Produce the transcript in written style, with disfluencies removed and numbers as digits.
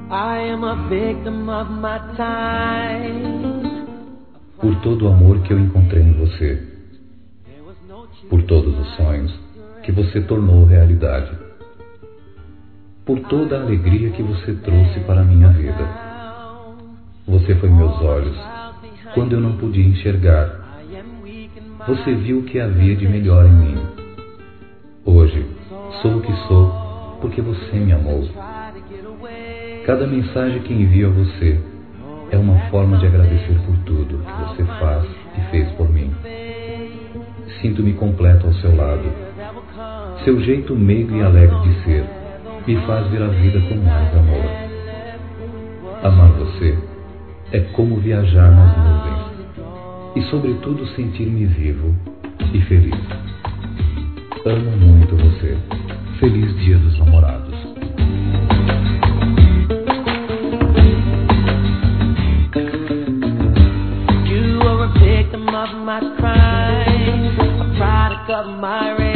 Por todo o amor que eu encontrei em você, por todos os sonhos que você tornou realidade, por toda a alegria que você trouxe para a minha vida. Você foi meus olhos quando eu não podia enxergar. Você viu o que havia de melhor em mim. Hoje sou o que sou porque você me amou. Cada mensagem que envio a você é uma forma de agradecer por tudo que você faz e fez por mim. Sinto-me completo ao seu lado. Seu jeito meigo e alegre de ser me faz ver a vida com mais amor. Amar você é como viajar nas nuvens e, sobretudo, sentir-me vivo e feliz. Amo muito você. Feliz Dia dos Namorados. You are a victim of my crime, a product of my